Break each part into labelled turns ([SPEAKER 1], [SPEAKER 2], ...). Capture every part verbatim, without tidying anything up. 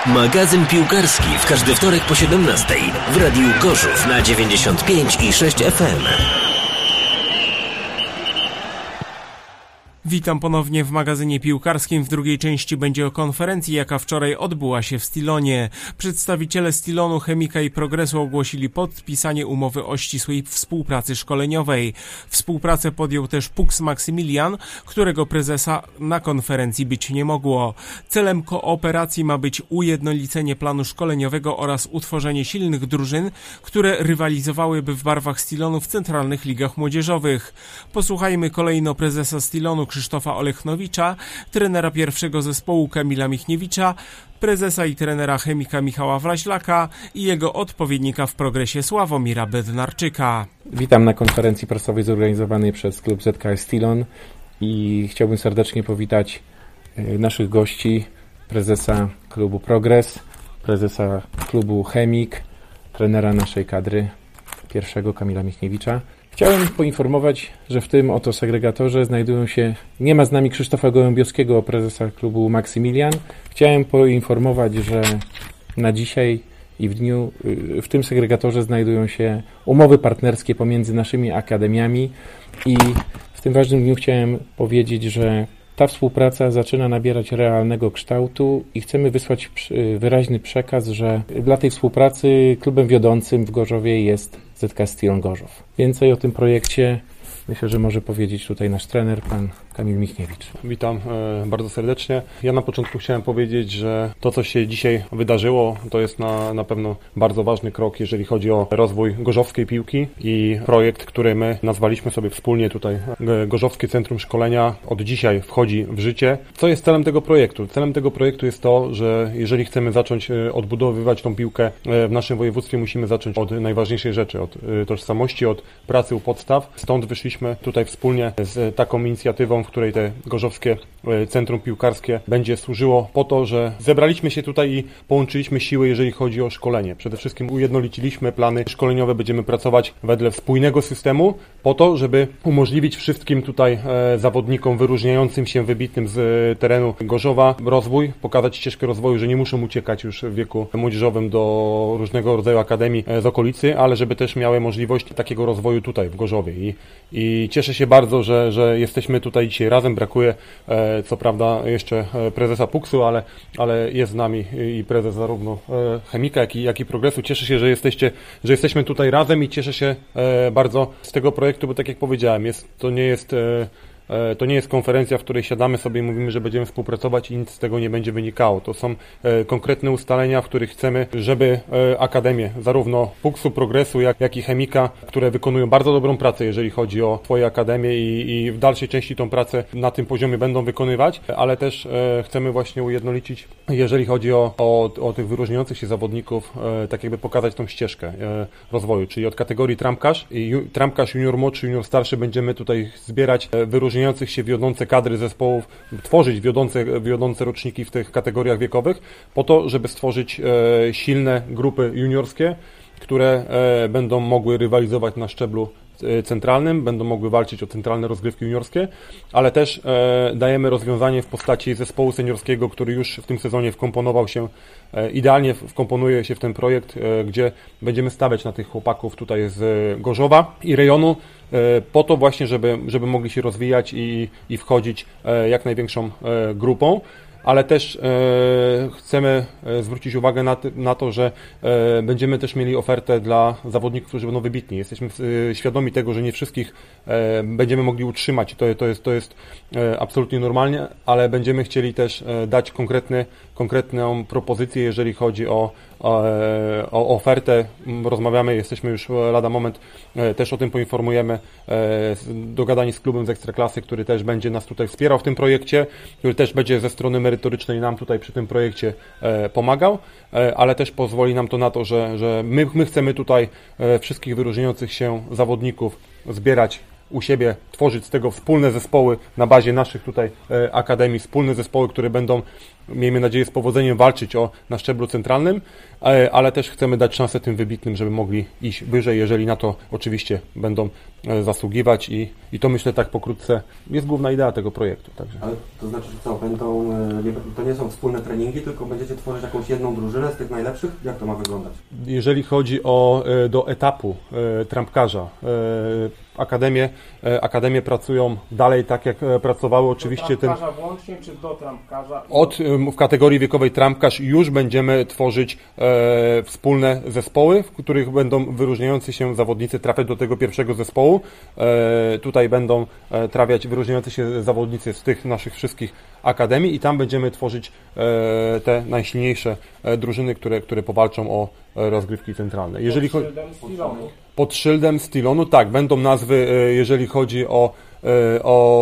[SPEAKER 1] Magazyn piłkarski w każdy wtorek po siedemnastej w Radiu Gorzów na dziewięćdziesiąt pięć i sześć F M.
[SPEAKER 2] Witam ponownie w magazynie piłkarskim. W drugiej części będzie o konferencji, jaka wczoraj odbyła się w Stilonie. Przedstawiciele Stilonu, Chemika i Progresu ogłosili podpisanie umowy o ścisłej współpracy szkoleniowej. Współpracę podjął też Pux Maksymilian, którego prezesa na konferencji być nie mogło. Celem kooperacji ma być ujednolicenie planu szkoleniowego oraz utworzenie silnych drużyn, które rywalizowałyby w barwach Stilonu w centralnych ligach młodzieżowych. Posłuchajmy kolejno prezesa Stilonu Krzysztofa Olechnowicza, trenera pierwszego zespołu Kamila Michniewicza, prezesa i trenera Chemika Michała Wraźlaka i jego odpowiednika w Progresie Sławomira Bednarczyka.
[SPEAKER 3] Witam na konferencji prasowej zorganizowanej przez klub Z K S Stilon i chciałbym serdecznie powitać naszych gości, prezesa klubu Progres, prezesa klubu Chemik, trenera naszej kadry pierwszego Kamila Michniewicza. Chciałem poinformować, że w tym oto segregatorze znajdują się, nie ma z nami Krzysztofa Gołębiowskiego, prezesa klubu Maksymilian. Chciałem poinformować, że na dzisiaj i w dniu, w tym segregatorze znajdują się umowy partnerskie pomiędzy naszymi akademiami i w tym ważnym dniu chciałem powiedzieć, że ta współpraca zaczyna nabierać realnego kształtu i chcemy wysłać wyraźny przekaz, że dla tej współpracy klubem wiodącym w Gorzowie jest Z K Stilon Gorzów. Więcej o tym projekcie myślę, że może powiedzieć tutaj nasz trener, pan Kamil Michniewicz.
[SPEAKER 4] Witam e, bardzo serdecznie. Ja na początku chciałem powiedzieć, że to, co się dzisiaj wydarzyło, to jest na, na pewno bardzo ważny krok, jeżeli chodzi o rozwój gorzowskiej piłki i projekt, który my nazwaliśmy sobie wspólnie tutaj Gorzowskie Centrum Szkolenia od dzisiaj wchodzi w życie. Co jest celem tego projektu? Celem tego projektu jest to, że jeżeli chcemy zacząć odbudowywać tą piłkę w naszym województwie, musimy zacząć od najważniejszej rzeczy, od tożsamości, od pracy u podstaw. Stąd wyszliśmy tutaj wspólnie z taką inicjatywą, w której te Gorzowskie Centrum Piłkarskie będzie służyło po to, że zebraliśmy się tutaj i połączyliśmy siły, jeżeli chodzi o szkolenie. Przede wszystkim ujednoliciliśmy plany szkoleniowe, będziemy pracować wedle spójnego systemu po to, żeby umożliwić wszystkim tutaj zawodnikom wyróżniającym się, wybitnym z terenu Gorzowa rozwój, pokazać ścieżkę rozwoju, że nie muszą uciekać już w wieku młodzieżowym do różnego rodzaju akademii z okolicy, ale żeby też miały możliwość takiego rozwoju tutaj w Gorzowie. I, i cieszę się bardzo, że, że jesteśmy tutaj dzisiaj razem. Brakuje e, co prawda jeszcze prezesa Puksu, ale, ale jest z nami i prezes zarówno e, Chemika, jak i, jak i Progresu. Cieszę się, że jesteście, że jesteśmy tutaj razem i cieszę się e, bardzo z tego projektu, bo tak jak powiedziałem, jest, to nie jest e, To nie jest konferencja, w której siadamy sobie i mówimy, że będziemy współpracować i nic z tego nie będzie wynikało. To są konkretne ustalenia, w których chcemy, żeby akademie, zarówno Puksu, Progresu, jak, jak i Chemika, które wykonują bardzo dobrą pracę, jeżeli chodzi o swoje akademie i, i w dalszej części tą pracę na tym poziomie będą wykonywać, ale też chcemy właśnie ujednolicić, jeżeli chodzi o, o, o tych wyróżniających się zawodników, tak jakby pokazać tą ścieżkę rozwoju, czyli od kategorii trampkarz, i trampkarz junior młodszy, junior starszy będziemy tutaj zbierać wyróżniających się wiodące kadry zespołów, tworzyć wiodące, wiodące roczniki w tych kategoriach wiekowych po to, żeby stworzyć e, silne grupy juniorskie, które e, będą mogły rywalizować na szczeblu centralnym, będą mogły walczyć o centralne rozgrywki juniorskie, ale też e, dajemy rozwiązanie w postaci zespołu seniorskiego, który już w tym sezonie wkomponował się, e, idealnie wkomponuje się w ten projekt, e, gdzie będziemy stawiać na tych chłopaków tutaj z Gorzowa i rejonu, e, po to właśnie, żeby, żeby mogli się rozwijać i, i wchodzić e, jak największą e, grupą. Ale też e, chcemy zwrócić uwagę na, na to, że e, będziemy też mieli ofertę dla zawodników, którzy będą wybitni. Jesteśmy e, świadomi tego, że nie wszystkich e, będziemy mogli utrzymać. To, to jest, to jest e, absolutnie normalnie, ale będziemy chcieli też e, dać konkretny, konkretną propozycję, jeżeli chodzi o, o, o ofertę. Rozmawiamy, jesteśmy już lada moment, e, też o tym poinformujemy, e, dogadani z klubem z Ekstraklasy, który też będzie nas tutaj wspierał w tym projekcie, który też będzie ze strony merytorycznej nam tutaj przy tym projekcie e, pomagał, e, ale też pozwoli nam to na to, że, że my, my chcemy tutaj e, wszystkich wyróżniających się zawodników zbierać u siebie, tworzyć z tego wspólne zespoły na bazie naszych tutaj e, akademii, wspólne zespoły, które będą miejmy nadzieję, z powodzeniem walczyć o na szczeblu centralnym, ale też chcemy dać szansę tym wybitnym, żeby mogli iść wyżej, jeżeli na to oczywiście będą zasługiwać i, i to myślę tak pokrótce jest główna idea tego projektu. Także.
[SPEAKER 5] Ale to znaczy, że co, będą, nie, to nie są wspólne treningi, tylko będziecie tworzyć jakąś jedną drużynę z tych najlepszych? Jak to ma wyglądać?
[SPEAKER 4] Jeżeli chodzi o do etapu trampkarza, Akademie, akademie pracują dalej tak, jak pracowały oczywiście
[SPEAKER 2] do trampkarza ten... włącznie, czy do trampkarza?
[SPEAKER 4] Od, w kategorii wiekowej trampkarz już będziemy tworzyć e, wspólne zespoły, w których będą wyróżniający się zawodnicy trafiać do tego pierwszego zespołu. E, tutaj będą e, trafiać wyróżniający się zawodnicy z tych naszych wszystkich akademii i tam będziemy tworzyć e, te najsilniejsze e, drużyny, które, które powalczą o e, rozgrywki centralne. Jeżeli
[SPEAKER 2] pod szyldem Stilonu.
[SPEAKER 4] Pod szyldem Stilonu, tak, będą nazwy, e, jeżeli chodzi o, e,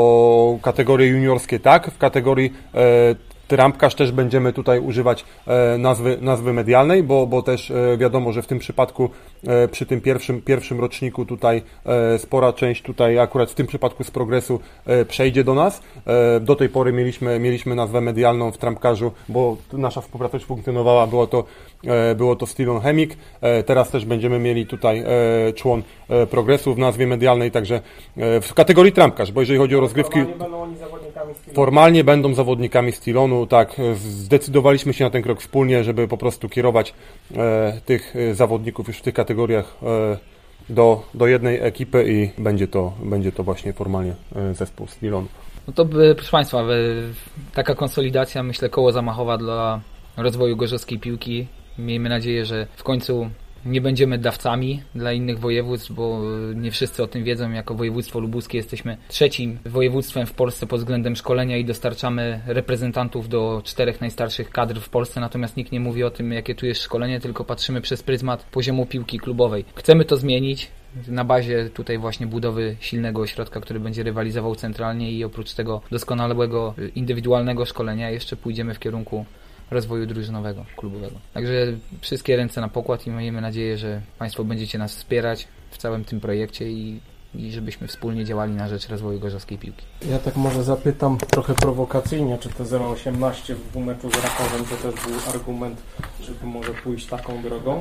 [SPEAKER 4] o kategorie juniorskie, tak, w kategorii e, trampkarz też będziemy tutaj używać e, nazwy, nazwy medialnej, bo, bo też e, wiadomo, że w tym przypadku e, przy tym pierwszym, pierwszym roczniku tutaj e, spora część tutaj akurat w tym przypadku z progresu e, przejdzie do nas. E, do tej pory mieliśmy, mieliśmy nazwę medialną w trampkarzu, bo nasza współpraca już funkcjonowała, było to, e, było to Stilon Chemik. E, teraz też będziemy mieli tutaj e, człon e, progresu w nazwie medialnej, także e, w kategorii trampkarz, bo jeżeli chodzi o rozgrywki...
[SPEAKER 2] Formalnie będą oni zawodnikami Stilonu.
[SPEAKER 4] Formalnie będą zawodnikami Stilonu. Tak, zdecydowaliśmy się na ten krok wspólnie, żeby po prostu kierować e, tych zawodników już w tych kategoriach e, do, do jednej ekipy i będzie to, będzie to właśnie formalnie e, zespół Stilonu.
[SPEAKER 6] No to, proszę Państwa, taka konsolidacja, myślę, koło zamachowa dla rozwoju gorzowskiej piłki. Miejmy nadzieję, że w końcu nie będziemy dawcami dla innych województw, bo nie wszyscy o tym wiedzą. Jako województwo lubuskie jesteśmy trzecim województwem w Polsce pod względem szkolenia i dostarczamy reprezentantów do czterech najstarszych kadr w Polsce, natomiast nikt nie mówi o tym, jakie tu jest szkolenie, tylko patrzymy przez pryzmat poziomu piłki klubowej. Chcemy to zmienić na bazie tutaj właśnie budowy silnego ośrodka, który będzie rywalizował centralnie i oprócz tego doskonałego indywidualnego szkolenia jeszcze pójdziemy w kierunku rozwoju drużynowego, klubowego. Także wszystkie ręce na pokład i miejmy nadzieję, że Państwo będziecie nas wspierać w całym tym projekcie i, i żebyśmy wspólnie działali na rzecz rozwoju gorzowskiej piłki.
[SPEAKER 2] Ja tak może zapytam trochę prowokacyjnie, czy to zero osiemnaście w meczu z Rakowem to też był argument, żeby może pójść taką drogą?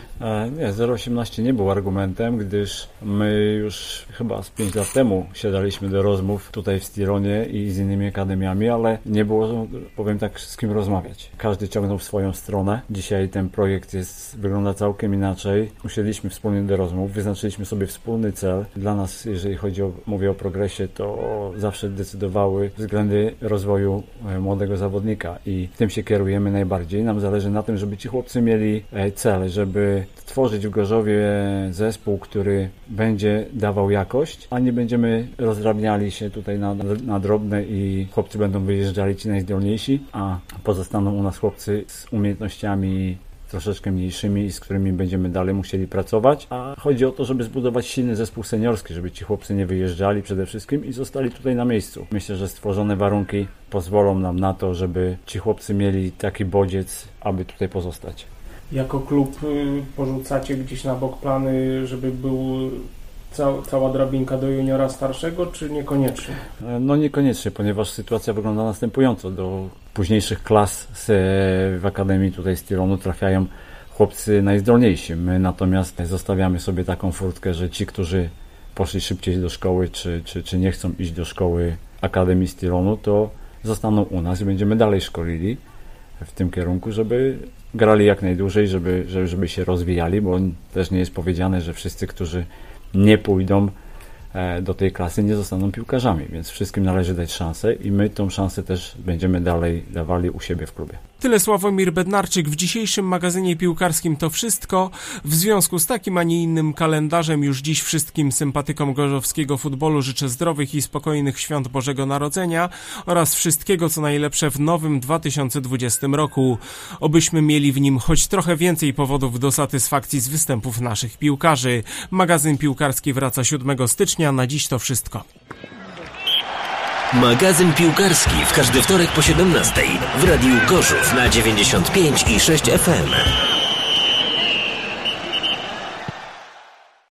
[SPEAKER 7] Nie, zero osiemnaście nie był argumentem, gdyż my już chyba z pięć lat temu siadaliśmy do rozmów tutaj w Stilonie i z innymi akademiami, ale nie było, powiem tak, z kim rozmawiać. Każdy ciągnął w swoją stronę. Dzisiaj ten projekt jest, wygląda całkiem inaczej. Usiedliśmy wspólnie do rozmów, wyznaczyliśmy sobie wspólny cel. Dla nas, jeżeli chodzi o, mówię o progresie, to zawsze decydowały względy rozwoju młodego zawodnika i tym się kierujemy najbardziej. Nam zależy na tym, żeby ci chłopcy mieli cel, żeby tworzyć w Gorzowie zespół, który będzie dawał jakość, a nie będziemy rozdrabniali się tutaj na, na drobne i chłopcy będą wyjeżdżali ci najzdolniejsi, a pozostaną u nas chłopcy z umiejętnościami troszeczkę mniejszymi, z którymi będziemy dalej musieli pracować, a chodzi o to, żeby zbudować silny zespół seniorski, żeby ci chłopcy nie wyjeżdżali przede wszystkim i zostali tutaj na miejscu. Myślę, że stworzone warunki pozwolą nam na to, żeby ci chłopcy mieli taki bodziec, aby tutaj pozostać.
[SPEAKER 2] Jako klub porzucacie gdzieś na bok plany, żeby był ca- cała drabinka do juniora starszego, czy niekoniecznie?
[SPEAKER 7] No niekoniecznie, ponieważ sytuacja wygląda następująco. Do późniejszych klas w Akademii tutaj Stilonu trafiają chłopcy najzdolniejsi. My natomiast zostawiamy sobie taką furtkę, że ci, którzy poszli szybciej do szkoły, czy, czy, czy nie chcą iść do szkoły Akademii Stilonu, to zostaną u nas i będziemy dalej szkolili w tym kierunku, żeby grali jak najdłużej, żeby, żeby, żeby się rozwijali, bo też nie jest powiedziane, że wszyscy, którzy nie pójdą do tej klasy, nie zostaną piłkarzami, więc wszystkim należy dać szansę i my tą szansę też będziemy dalej dawali u siebie w klubie.
[SPEAKER 2] Tyle Sławomir Bednarczyk w dzisiejszym magazynie piłkarskim to wszystko. W związku z takim, a nie innym kalendarzem już dziś wszystkim sympatykom gorzowskiego futbolu życzę zdrowych i spokojnych świąt Bożego Narodzenia oraz wszystkiego co najlepsze w nowym dwa tysiące dwudziestym roku. Obyśmy mieli w nim choć trochę więcej powodów do satysfakcji z występów naszych piłkarzy. Magazyn piłkarski wraca siódmego stycznia. Na dziś to wszystko.
[SPEAKER 1] Magazyn piłkarski w każdy wtorek po siedemnastej w Radiu Gorzów na dziewięćdziesiąt pięć i sześć F M.